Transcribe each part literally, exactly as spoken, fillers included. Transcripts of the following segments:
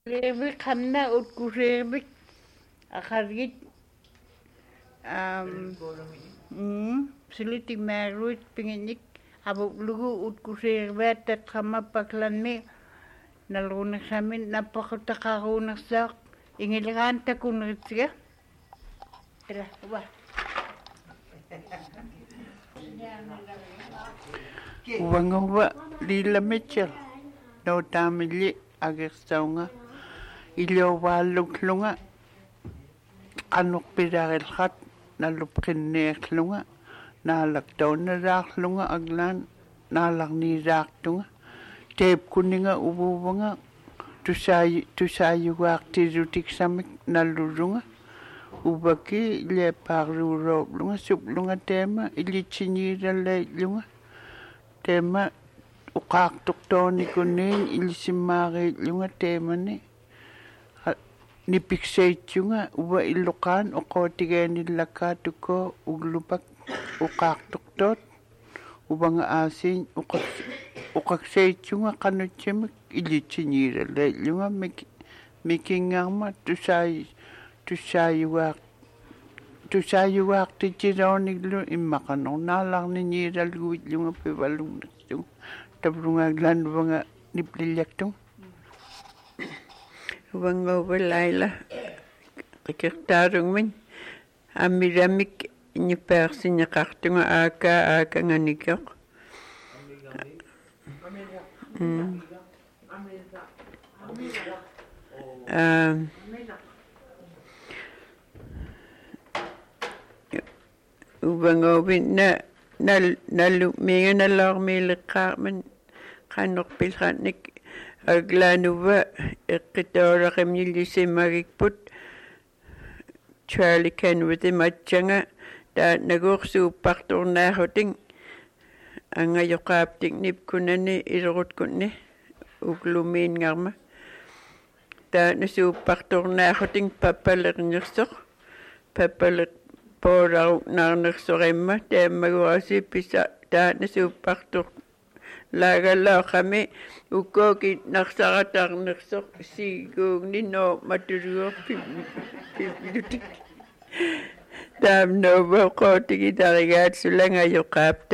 Levi kamna utkuserbik akargit um mm siliti maruit pinginik abuk lugu utkuserbat tat kama paklanme nalrunak samin napakutakarunak sak ingiligan takunritsia ila wa Wangawa lila Mitchell no tamili agirsaunga ilo waluklunga anuk pidarelhat nalupkinneerlunga naalaktaunararlunga aglan naalagniiraartunga teep kuninga ubuvanga tusai tusayugaartirutiksamik nallurunga ubaki leparruurooplunga suplunga teema ilitsiniiraleilunga teema uqaartuqtoonikunniin ilisimmaariillunga teemani nipikseitsunga uwa illuqaan uqootigaanillakkaatuko uglupak uqaartuqtoot ubanga aasiin uqak uqakseitsunga qanutsimik ilitsiniiraleillunga mik mikingaarma tusai tusayugaar tusayugaartitirooniglu immaqanornaalarniniiralguillunga pivalunnertung tavrungaaglan uvanga niplillaktung uvanga uvalaila qikirtaarungmin amiramik nipaarsineqartunga aaka aakanganikioq mm um uvangovin na nal nalu minga nalormileqqaarman qannorpilraannik aglaanuva eqqitooraqimnillisimagikput Charlie Kenworthy matchanga ta naguursuuppartornaaruting angayoqaaptik nipkunani ilrutkunni uglumiinngarma ta nasuuppartornaaruting pappaleqnirsoq pappaleq Pora narnersorimma teemmagurasi pisa taanasuuppartor laagallaaqqami ukkooki narsaratarnersoq siiguugni no matuluorpi pilutik taamnova qootigi tarigaat sulangayoqaapta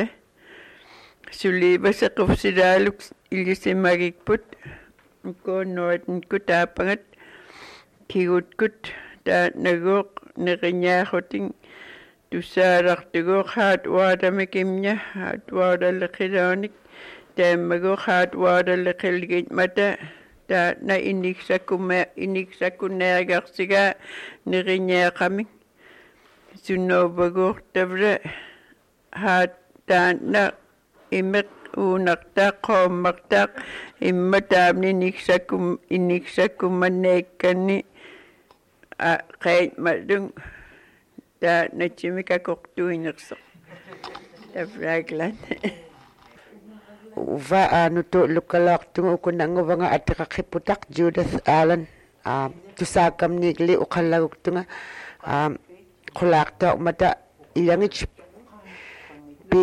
suliivasequfsilaaluk illisimagikput ukkoonnuatnkut taapangat kigutkut taanaguuq neqinyaarruting tussaalartuguuq haat waadamikimña haat waadalleqiloonik taammaguuq haat waadalleqilgit mata taana iniksakuma iniksakkunnaarigarsigaa neqinyaaqamik sunnovaguuq tavra haat taanna imeq uunartaaq qoommartaaq imma taamni iniksakkum iniksakkumanneikkanni a qait madung ta nachimika koktuinerso tafraglan uva anutu lukalaqtunga ukunanguvanga atiqaqiputaq Judith Allen a tusakamnigli uqallaguktunga a qulaqta mata ilangich pi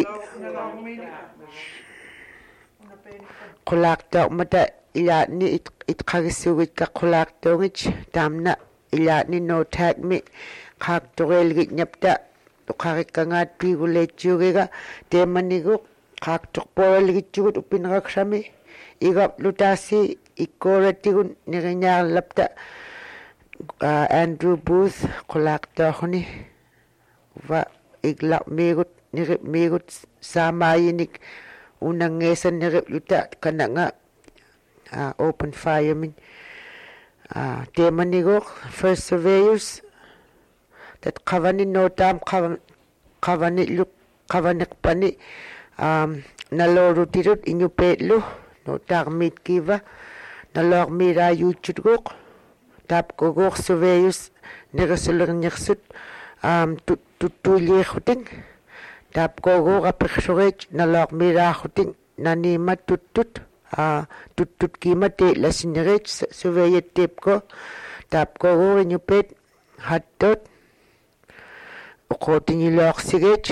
qulaqta mata ilani itqagisugit qulaqtungich tamna ilaani no tagmi qaaqtorilgit nyapta uqarikangaat piiguleetsuugiga teemanigu qaaqtorporilgitsugut upineraksami igap lutaasi ikkooratigun niriñaarlapta Andrew Booth qulaaqtoorni va iglaqmiigut niripmiigut saamaayinik unangeesan niripluta kananga open firemin Ah, teemanigoq first surveyors tat qavani notam qavani luk qavaniqpani um nalorutirut iñupeetlu notarmit kiva nalormira yuchutgoq tapkogoq surveyors negasulerngersut um tuttuliiruting tapkogoq apersorech nalormiraarruting nanima tuttut a tuttut kimate lasineret surveyet tepko tapko rinyupet hattot oqotinilorsigech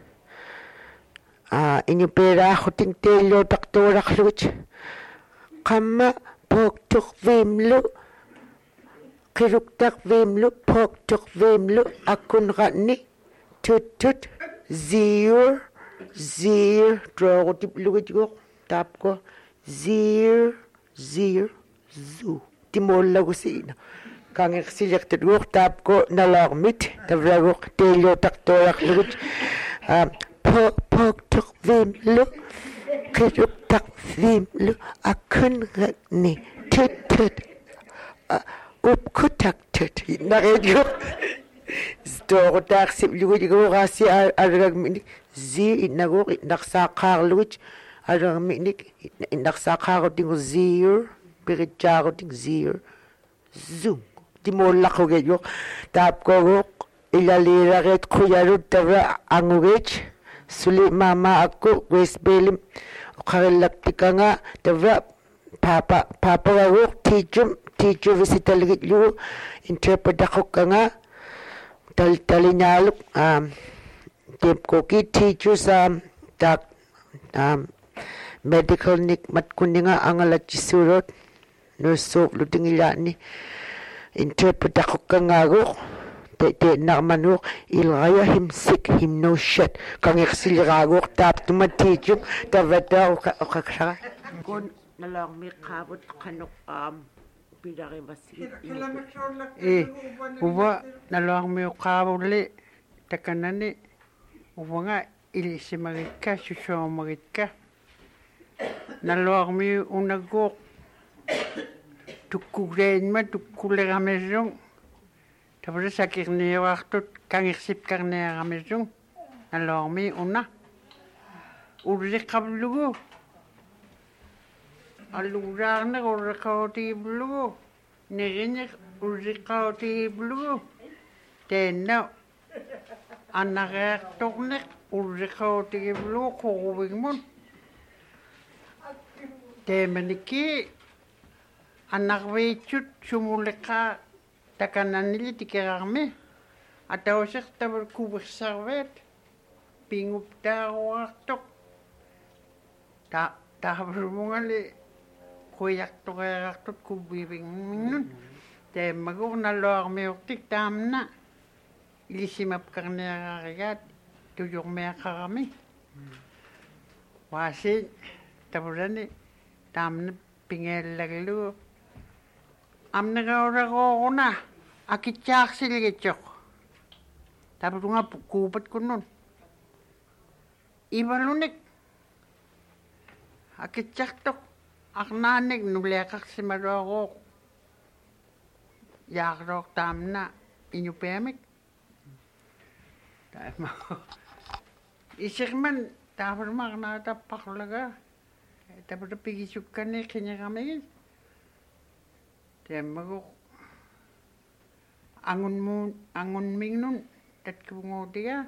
a inyupera khuting telo taktoraqluch qamma poktuq vimlu Kiruktak vimlu, poktuk vimlu, akun rani, tut tut, zir, zir, drogo tip lugitgo, tapko, zir, zir, zu. Timolla kusina. Kangik siliktet go, tapko, nalarmit, tavlago, telio taktoyak lugit, poktuk vimlu, kiruktak vimlu, akun rani, tut tut, up kutaktet narejo sto taxi lugi go rasi arag minik zi inago naksa khar lugi arag minik naksa khar ding zir birijar ding zir zoom timol lako gejo tap ko ilalira ret khuyaru tava angugech suli mama aku westbelim kharelaptikanga tava papa papa go tijum teacher visitalgit lu interpret ako nga tal talinaluk um tip ko ki teacher sa tak um medical nik mat kuninga angala chisurot no so luting ilani interpret ako nga go te te na manu ilaya him sick him no shit kang exilrago tap to mat teacher tavata o kakra kon nalang mi kabot kanok um Eh, uwa nalang mi ukawuli takanani uwa nga ilisi magika suso magika nalang mi unagok tukkuren ma tukkule ramezong tapos sa kirne waktot kangiksip karne ramezong nalang mi una uri kablugo alurang na urakauti blue, nirinig urakauti blue, tena anak toknek urakauti blue kuwing mon, temeniki anak wechut sumuleka takanan nili tikerame, atau sek tabur kubik sarvet, pingup tawatok, tak tak berhubungan kuyak to kaya tot kubibing nun te magok na lor me oktik tamna ilisimap karne kagat tuyok me karami wasi taburani tamna pingel laglu amna gaura ko na akityak siligechok taburunga kupat kunun ibalunik akityak tok aknanik nublekak si marokok yakrok tamna inyupemik isik man tapos maknata paklaga tapos pigisuk ni kanya kami temagok angun mo angun ming nun tat kubungotiga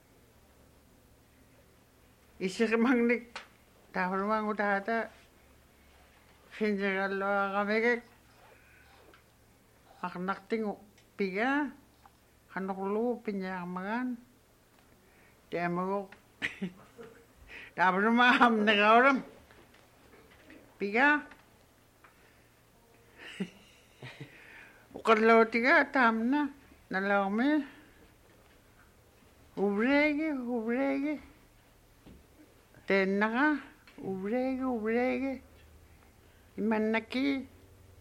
isik man nik tapos mangutata Finjal kami aknak tingu piga kanok lu pinjaman dia mau tapos maham negauram piga ukarlo tiga tamna nalawme ubrege ubrege tenaka ubrege ubrege Imanaki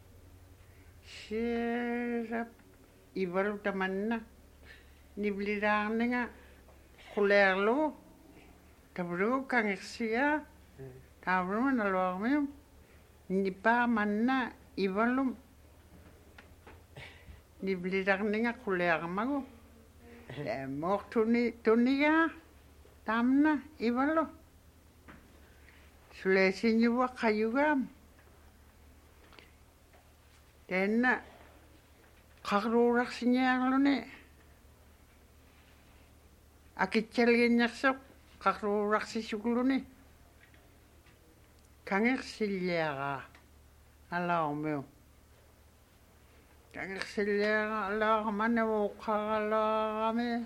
sirap ibaru tamanna niblirang nga kulerlo tabro kangsia tabro nalawme nipa manna ibalum niblirang nga kuler mago mok tuni tuniya tamna ibalo sulesin yuwa kayugam Tena kakrurak sinyang lo ne. Akitchel genyaksak kakrurak si suklo ne. Kangek silyaga alaw mo. Kangek silyaga alaw mana mo kakala kami.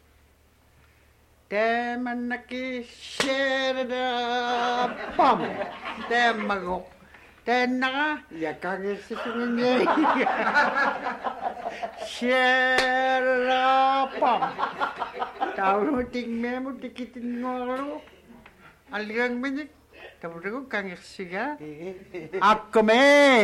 Teman naki share da pam. Temagok. Tena ka, ya kagis ito niya. Siapa? Tahu ting memu tikitin ngoro. Aliang minyak. Tahu aku kang siga. Aku me.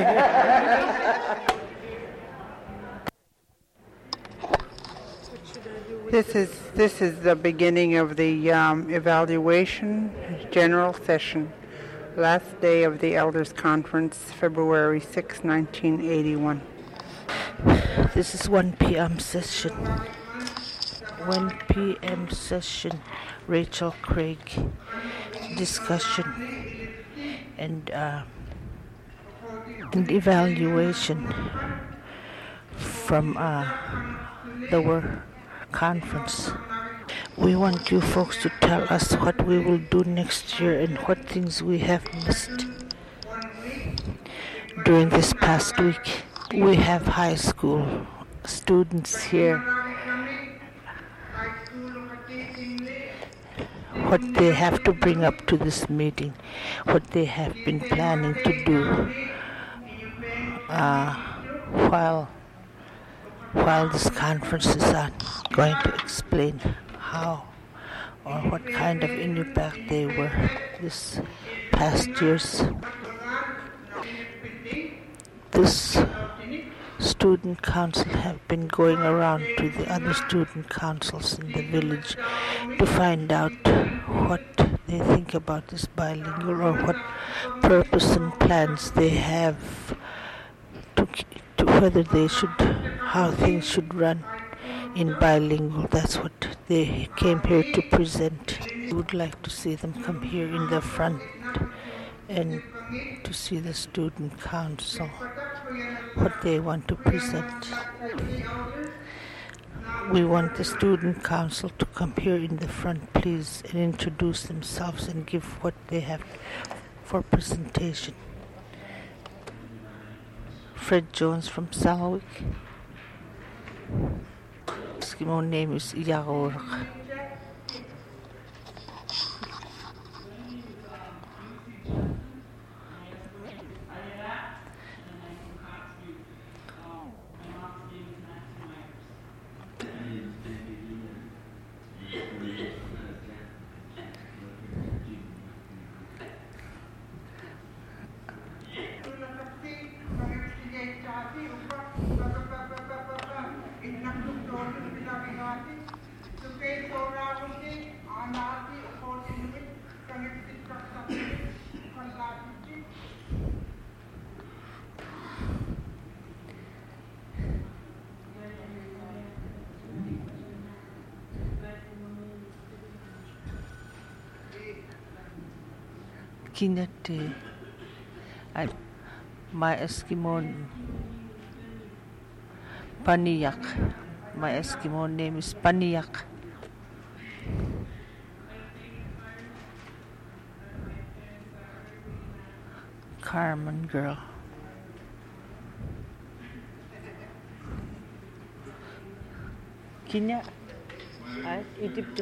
This is this is the beginning of the um, evaluation general session. Last day of the Elders Conference, February sixth, nineteen eighty-one. This is one p.m. session. one p.m. session. Rachel Craig discussion and uh, and evaluation from uh, the work conference. We want you folks to tell us what we will do next year and what things we have missed during this past week. We have high school students here. What they have to bring up to this meeting, what they have been planning to do uh, while while this conference is on, going to explain how or what kind of impact they were this past years. This student council have been going around to the other student councils in the village to find out what they think about this bilingual or what purpose and plans they have to, to whether they should, how things should run in bilingual. That's what they came here to present. We would like to see them come here in the front and to see the student council, what they want to present. We want the student council to come here in the front, please, and introduce themselves and give what they have for presentation. Fred Jones from Salwick. Eskimo name is Yarork. Kinete, I, my Eskimo Paniyak. My Eskimo name is Paniyak. Carmen girl. Kinya, I Egypt.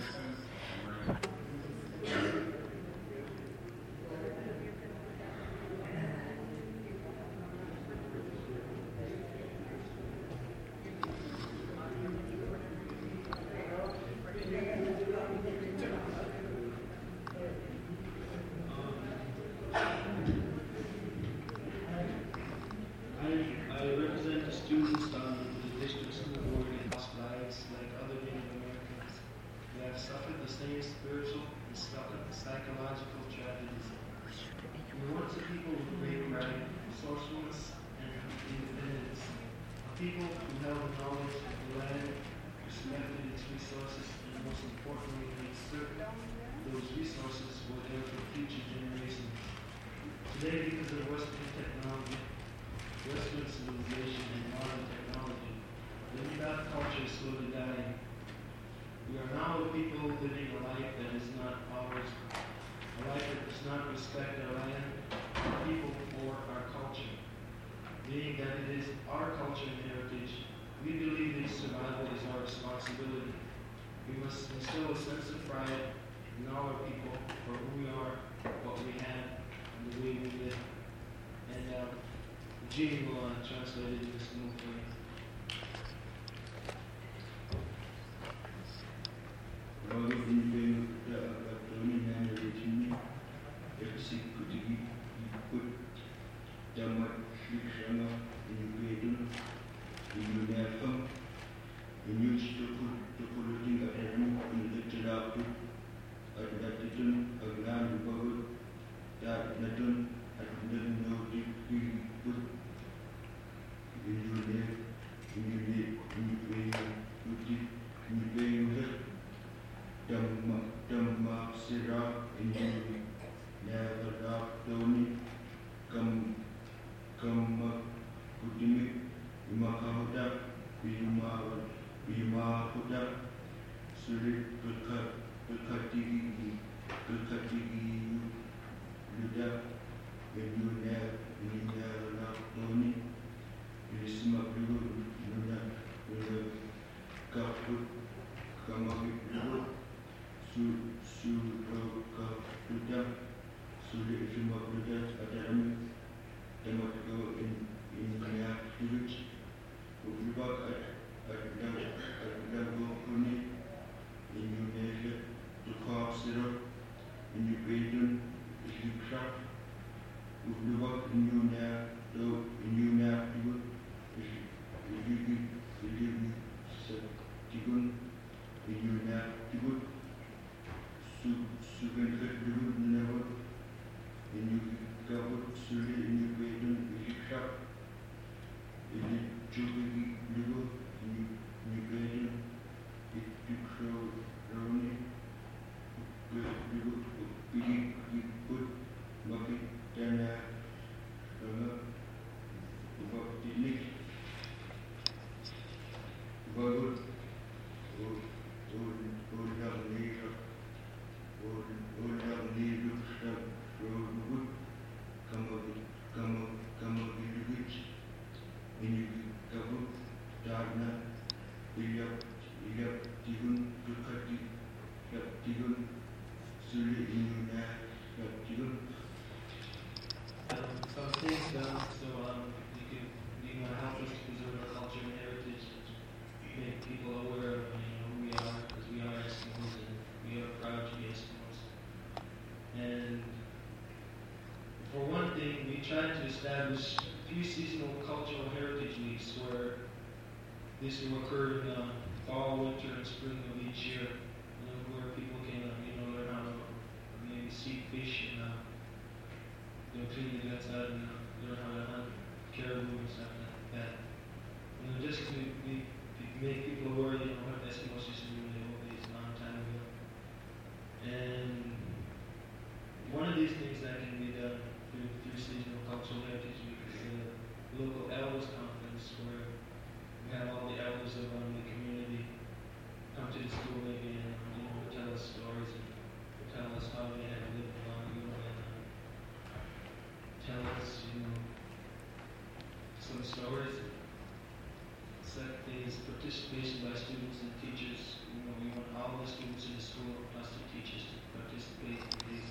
tried to establish a few seasonal cultural heritage weeks where this will occur in the fall, winter, and spring of each year, you know, where people can, uh, you know, learn how to maybe see fish and, uh, you know, clean the guts out and uh, learn how to hunt caribou and stuff like that. You know, just to be, to make people aware, you know, what Eskimos used to do in the old days, a long time ago. And one of these things that can be done through, through seasonal cultural heritage week is the local elders conference, where we have all the elders of um, the community come to the school maybe and you know tell us stories and tell us how they have lived long ago and uh, tell us you know some stories. Second thing is participation by students and teachers. You know we want all the students in the school plus the teachers to participate in these.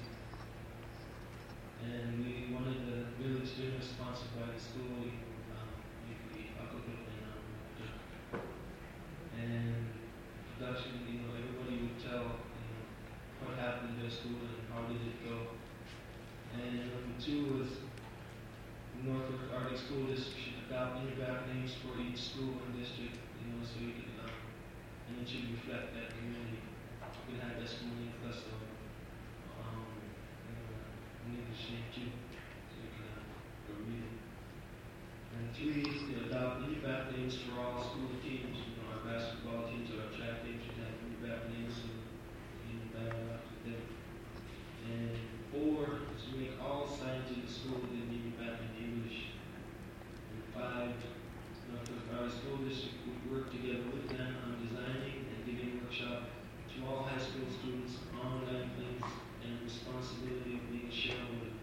And we wanted the village dinner sponsored by the school. We, um, we, we and production, you know, everybody would tell you know, what happened in their school and how did it go. And number two was Northwest Arctic School District should adopt in-back names for each school and district, you know, so you can, uh, and it should reflect that community. You can have Eskimo plus the, um, you know, English name too, so you can uh, go read it. And three is to adopt in-back names for all school teams. You know, our basketball teams or our track teams should have in-back names so you can battle after them. And four is to make all signs in the school that need back in English. And five, you know, our school district would work together with them on designing and giving workshop to all high school students on online things and responsibility of being shared with.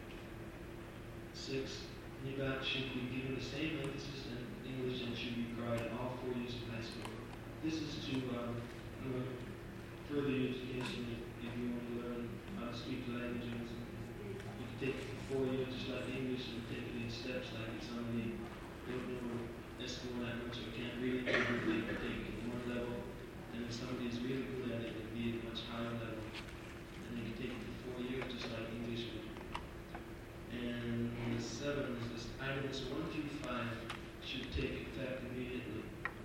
Six, N I B A C should be given the same emphasis in English and should be required in all four years of high school. This is to um, you know, further your education if, if you want to learn how to speak the languages. You can take it for four years just like English and take it in steps like if somebody don't know Eskimo that much or can't read it, they can take it at one level. And if somebody is really good at it, it can be at a much higher level. And they can take it for four years just like English would. And the seven is this items one through five should take effect immediately.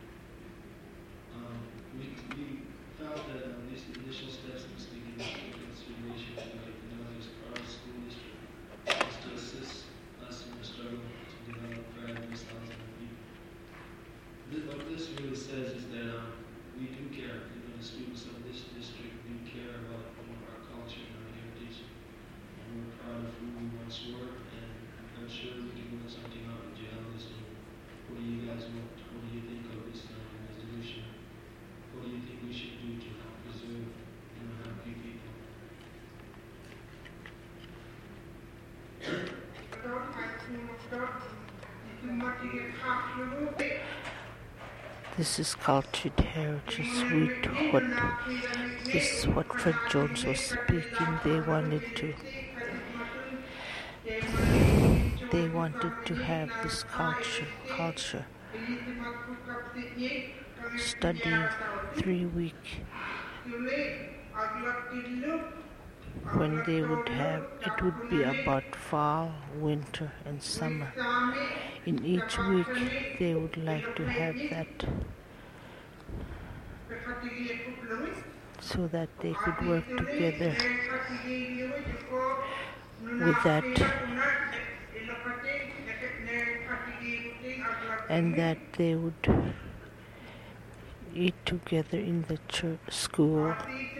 Um, we, we felt that um, these initial steps must be given consideration to the Northeast part of the school district is to assist us in the struggle to develop values thousand people. This, what this really says is that um, we do care. You know, the students of this district do care about you know, our culture and our heritage. We're proud of who we once were, and I'm sure we can work something out with Giannis. And what do you guys want? What do you think of this um, resolution? What do you think we should do to help preserve, you know, happy people? This is Cultured Heritage Week. What this is what Fred Jones was speaking. They wanted to. They wanted to have this culture, culture study three week when they would have, it would be about fall, winter and summer. In each week they would like to have that so that they could work together with that, and that they would eat together in the church school,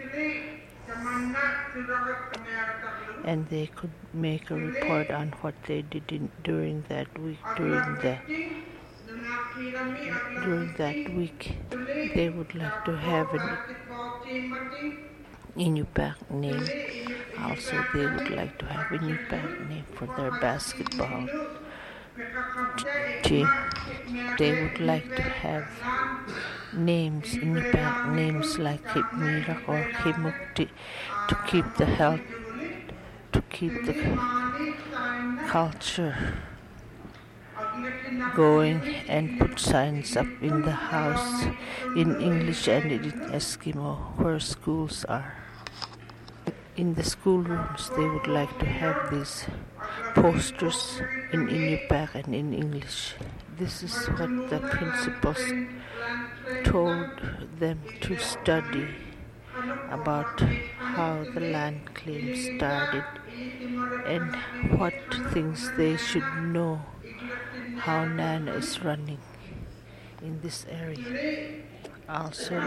and they could make a report on what they did in, during that week. During the during that week, they would like to have an Inupiaq name. Also, they would like to have a Inupiaq name for their basketball team. They would like to have names, Inupiaq names like Hipmira or Himukti, to keep the health, to keep the culture going, and put signs up in the house in English and in Eskimo where schools are. In the schoolrooms, they would like to have these posters in Inupiaq and in English. This is what the principals told them to study about how the land claim started and what things they should know, how Nana is running in this area. Also,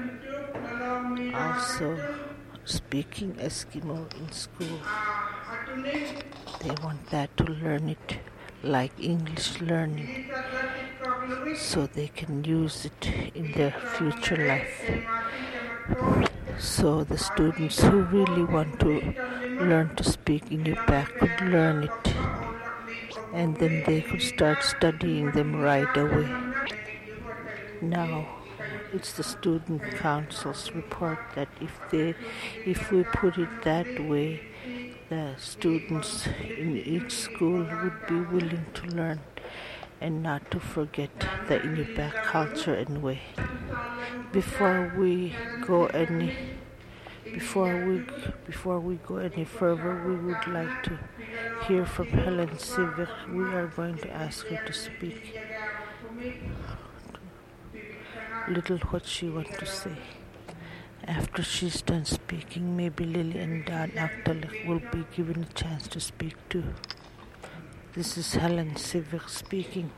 also speaking Eskimo in school. They want that to learn it like English learning so they can use it in their future life. So the students who really want to learn to speak Inupiaq could learn it, and then they could start studying them right away. Now it's the student council's report that if they if we put it that way, the students in each school would be willing to learn and not to forget the Inupiaq culture and way. Before we go any before we before we go any further, we would like to hear from Helen Sivik. We are going to ask her to speak little what she wants to say. After she's done speaking, maybe Lily and Dan Aktalik will be given a chance to speak too. This is Helen Sivik speaking.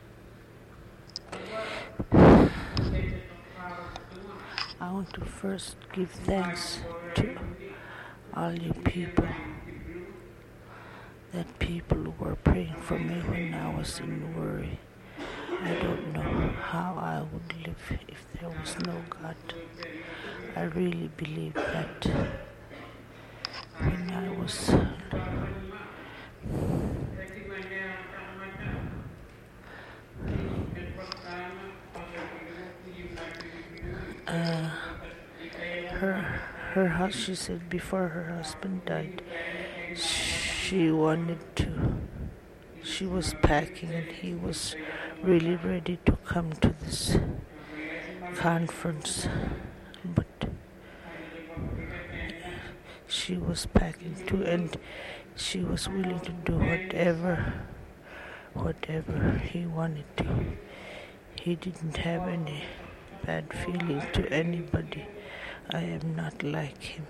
I want to first give thanks to all you people, that people were praying for me when I was in worry. I don't know how I would live if there was no God. I really believe that when I was uh, her her hus- she said before her husband died, she wanted to she was packing and he was really ready to come to this conference, but she was packing too, and she was willing to do whatever whatever he wanted to. He didn't have any bad feeling to anybody. I am not like him.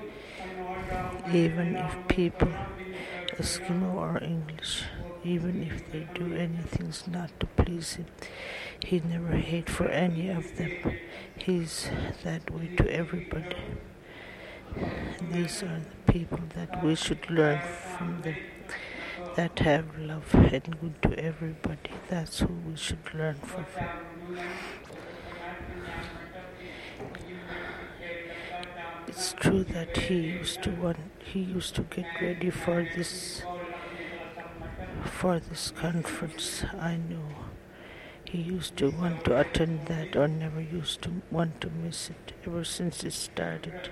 Even if people, Eskimo or English, even if they do anything not to please him, he never hate for any of them. He's that way to everybody. These are the people that we should learn from them, that have love and good to everybody. That's who we should learn from. It's true that he used to want, he used to get ready for this for this conference. I know he used to want to attend that or never used to want to miss it ever since it started.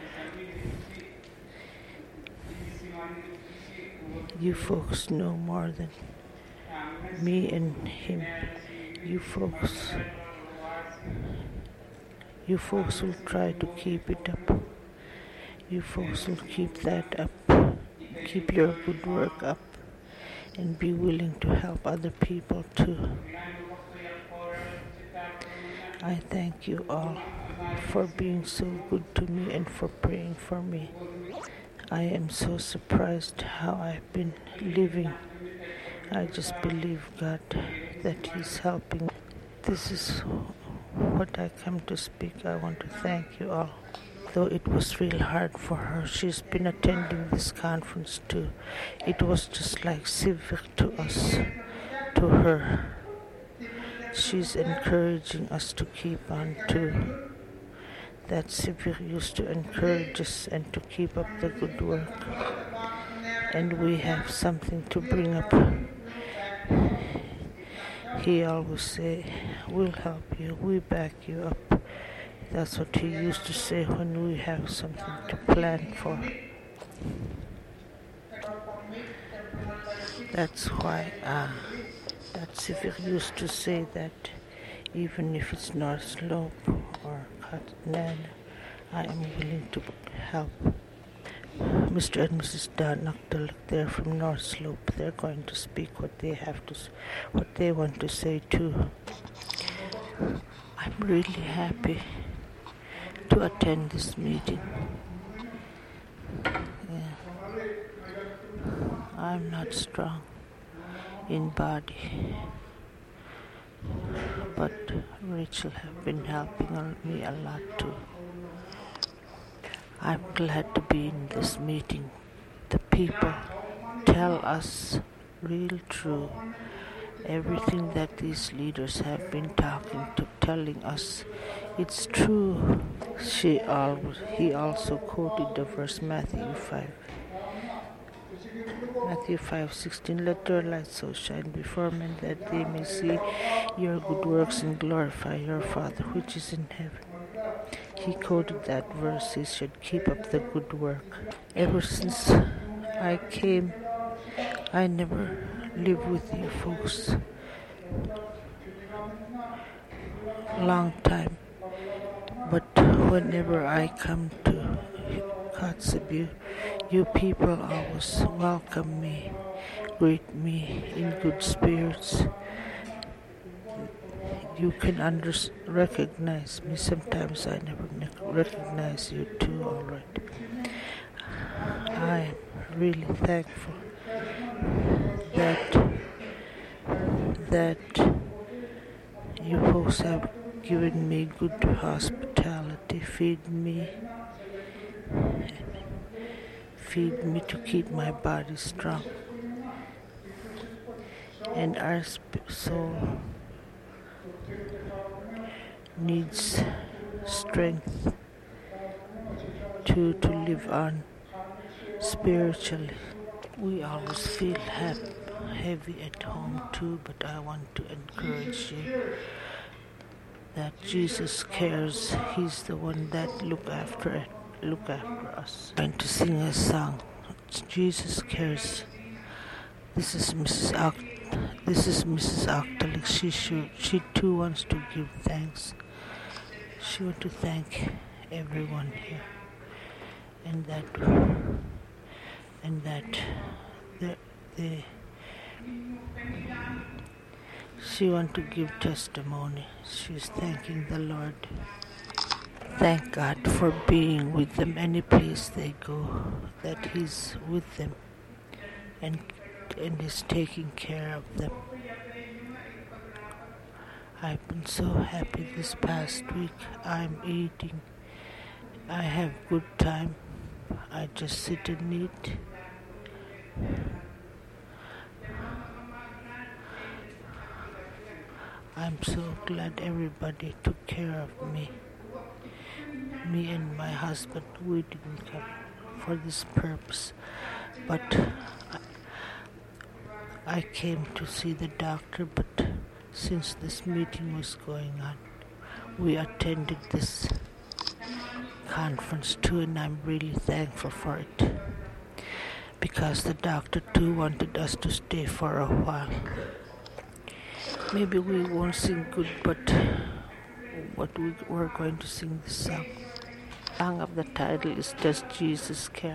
You folks know more than me and him. You folks you folks will try to keep it up. You folks will keep that up. Keep your good work up and be willing to help other people too. I thank you all for being so good to me and for praying for me. I am so surprised how I've been living. I just believe God that He's helping. This is what I come to speak. I want to thank you all. Though it was real hard for her, she's been attending this conference too. It was just like civic to us, to her. She's encouraging us to keep on too. That civic used to encourage us and to keep up the good work. And we have something to bring up. He always say, we'll help you, we back you up. That's what he used to say when we have something to plan for. That's why uh, that civic used to say that even if it's not slope or cut land, I am willing to help. Mister and Missus Noctil, they're from North Slope. They're going to speak what they have to, what they want to say too. I'm really happy to attend this meeting. Yeah. I'm not strong in body, but Rachel have been helping me a lot too. I'm glad to be in this meeting. The people tell us real true. Everything that these leaders have been talking to, telling us, it's true. She always, he also quoted the verse Matthew five. Matthew five sixteen. Let your light so shine before men that they may see your good works and glorify your Father which is in heaven. He quoted that verse. He should keep up the good work. Ever since I came, I never lived with you folks. Long time. But whenever I come to Kotzebue, you people always welcome me, greet me in good spirits. You can under- recognize me. Sometimes I never ne- recognize you too, all right. I am really thankful that that you folks have given me good hospitality, feed me, feed me to keep my body strong, and our sp- soul needs strength to to live on spiritually. We always feel happy, heavy at home too, but I want to encourage you that Jesus cares. He's the one that look after it, look after us. I'm going to sing a song. Jesus cares. This is Missus Oct- this is Missus Octalik. She should, she too wants to give thanks. She wants to thank everyone here, and that and that the the she wants to give testimony. She's thanking the Lord. Thank God for being with them any place they go, that He's with them and and is taking care of them. I've been so happy this past week. I'm eating. I have good time. I just sit and eat. I'm so glad everybody took care of me. Me and my husband, we didn't come for this purpose, but I, I came to see the doctor, but since this meeting was going on, we attended this conference too, and I'm really thankful for it, because the doctor too wanted us to stay for a while. Maybe we won't sing good, but what we were going to sing this song. The song of the title is Does Jesus Care?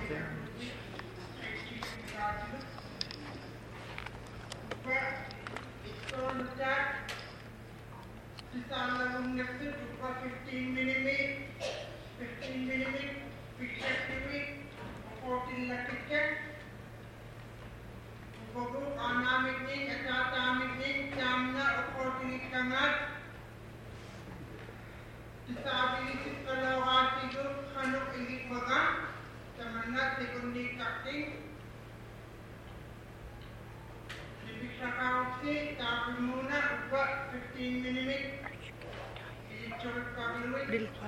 very much. fifteen minutes, fifteen minutes, respectively, fourteen lucky check. Bogu anamikning, atatamikning, jamna, fourteen kangat. Disability kalawati group, hanuk ingit magang, tamanat tikundi kakting. Dibiksa kausi, tapi muna, upa, fifteen minutes. Bill pa.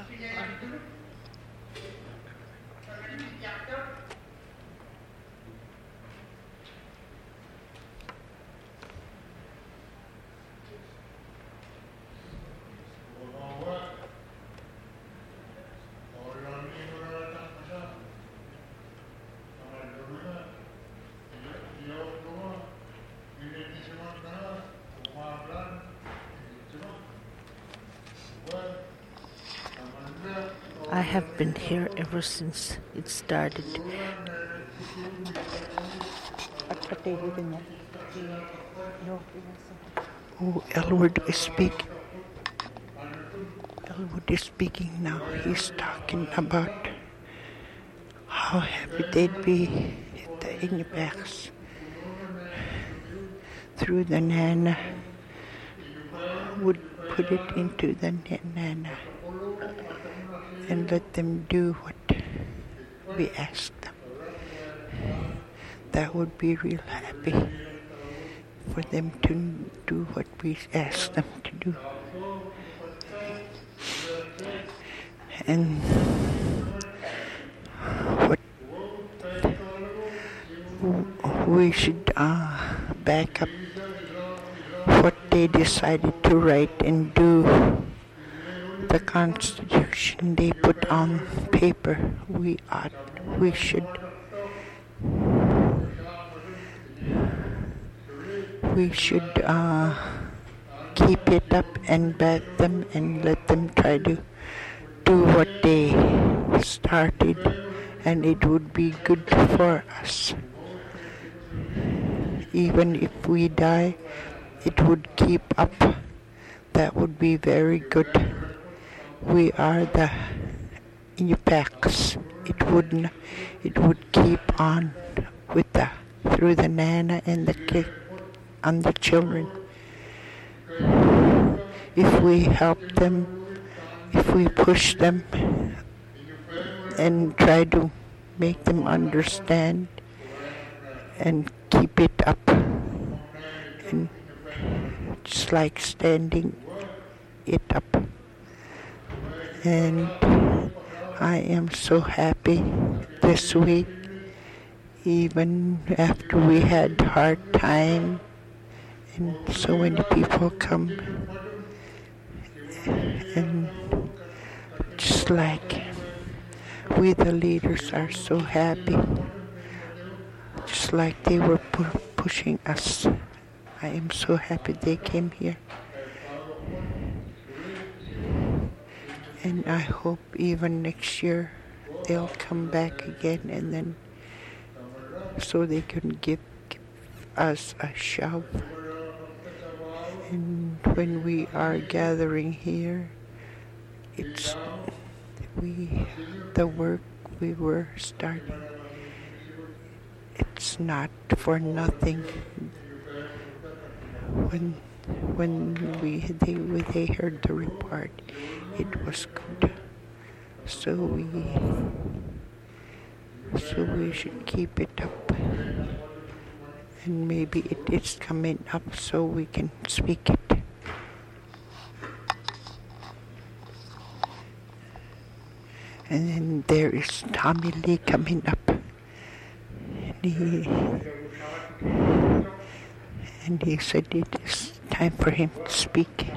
I have been here ever since it started. Oh, Elwood is speaking. Elwood is speaking now. He's talking about how happy they'd be if the Inupiaqs through the Nana would put it into the Nana and let them do what we asked them. That would be real happy for them to do what we asked them to do. And what we should uh, back up what they decided to write and do. The Constitution they put on paper, we ought, we should, we should uh, keep it up and back them and let them try to do what they started, and it would be good for us. Even if we die, it would keep up. That would be very good. We are the Inupiaqs. It would it would keep on with the through the Nana and the kid and the children. If we help them, if we push them and try to make them understand and keep it up, and just like standing it up. And I am so happy this week, even after we had hard time and so many people come, and just like we the leaders are so happy, just like they were pu- pushing us. I am so happy they came here. And I hope even next year they'll come back again, and then so they can give, give us a shove. And when we are gathering here, it's we the work we were starting. It's not for nothing. When when we they when they heard the report, it was good. So we so we should keep it up, and maybe it is coming up so we can speak it. And then there is Tommy Lee coming up. And he, and he said it is time for him to speak.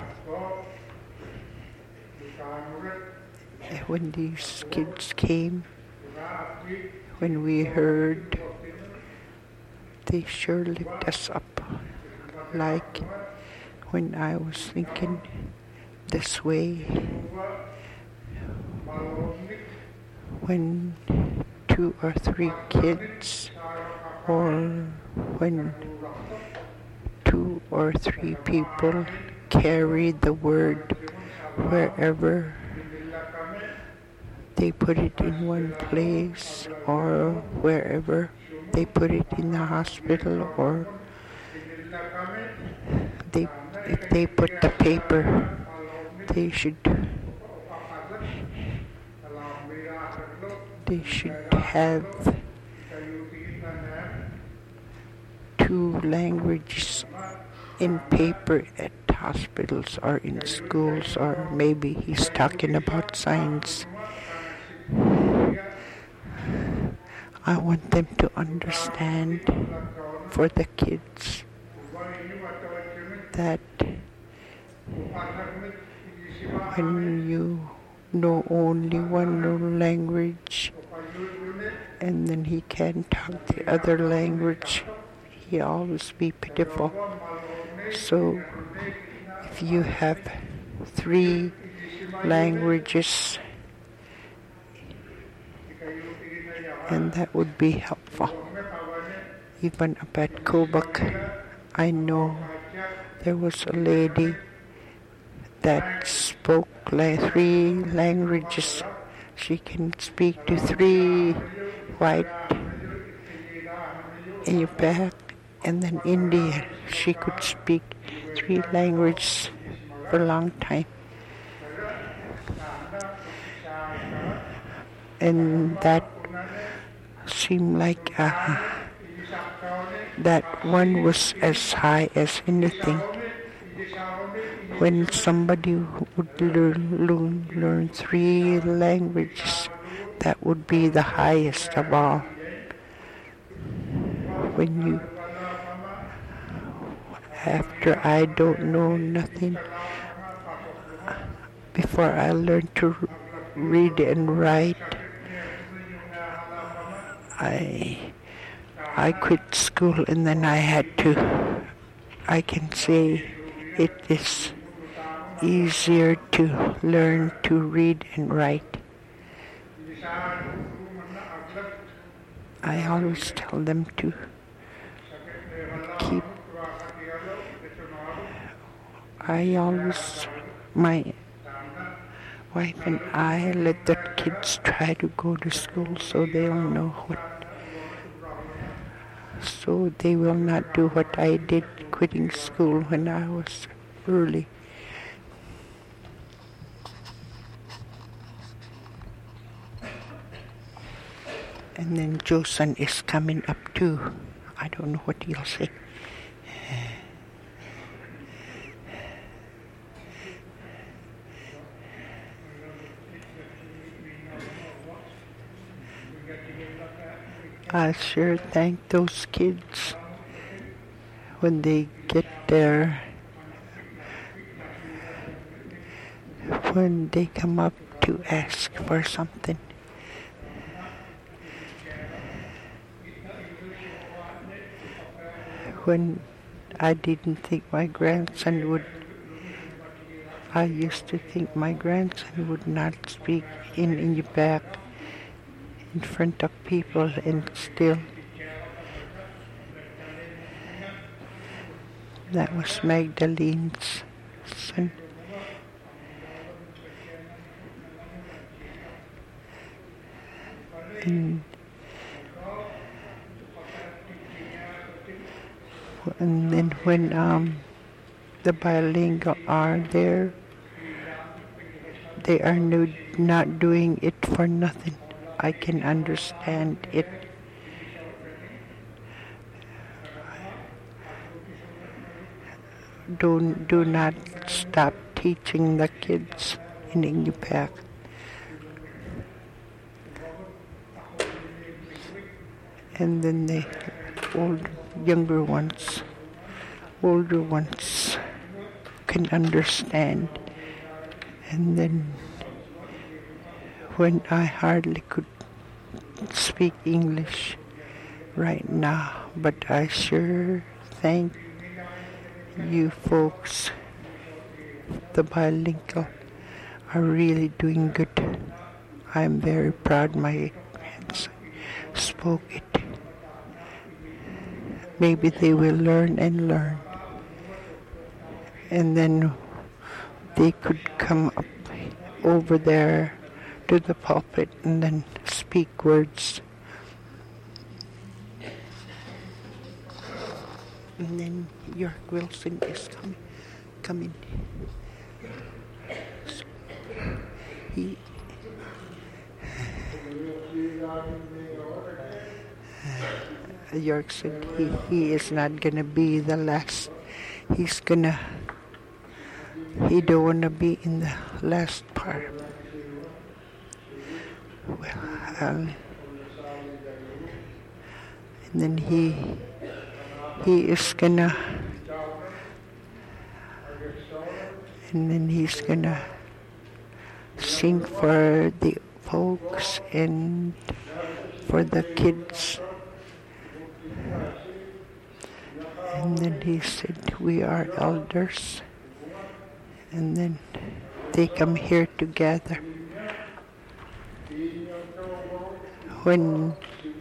When these kids came, when we heard, they sure lift us up. Like when I was thinking this way, when two two or three kids, or when two or three people carry the word wherever, they put it in one place, or wherever they put it in the hospital, or they, if they put the paper, they should they should have two languages in paper at hospitals or in schools, or maybe he's talking about science. I want them to understand, for the kids, that when you know only one language and then he can't talk the other language, he always be pitiful. So if you have three languages, and that would be helpful. Even up at Kobuk, I know there was a lady that spoke like three languages. She can speak to three white Inupiaq, and then Indian. She could speak three languages for a long time. And that seemed like uh, that one was as high as anything. When somebody would learn, learn, learn three languages, that would be the highest of all. When you, after I don't know nothing, before I learned to read and write, I I quit school, and then I had to, I can say it is easier to learn to read and write. I always tell them to keep, I always, my wife and I let the kids try to go to school so they'll know what, so they will not do what I did, quitting school when I was early. And then Josan is coming up too. I don't know what he'll say. I sure thank those kids when they get there, when they come up to ask for something. When I didn't think my grandson would, I used to think my grandson would not speak in Inupiaq in front of people, and still that was Magdalene's son. And, and then when um, the bilingual are there, they are no, not doing it for nothing. I can understand it. Don't, do not stop teaching the kids in Inupiaq. And then the old, younger ones, older ones can understand. And then when I hardly could speak English right now, but I sure thank you folks. The bilingual are really doing good. I'm very proud of my grandson. spoke it. Maybe they will learn and learn. And then they could come up over there to the pulpit and then speak words. And then York Wilson is coming. coming. So he uh, York said he, he is not gonna be the last. He's gonna he don't wanna be in the last part. Well, um, and then he he is gonna and then he's gonna sing for the folks and for the kids. And then he said, we are elders. And then they come here together. When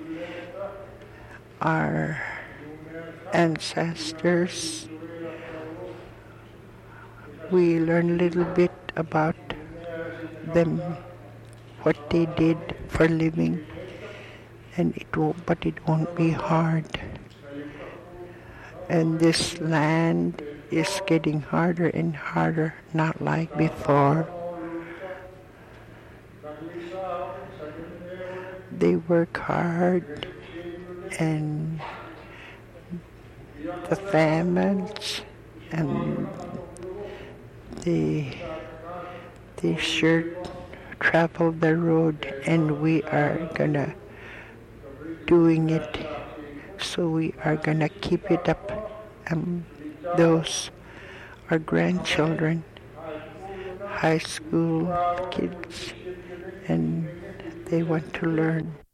our ancestors, we learn a little bit about them, what they did for living, and it won't, but it won't be hard. And this land is getting harder and harder, not like before. They work hard, and the famines, and they they sure travel the road, and we are gonna doing it, so we are gonna keep it up. Um, those are grandchildren, high school kids, and they want to learn.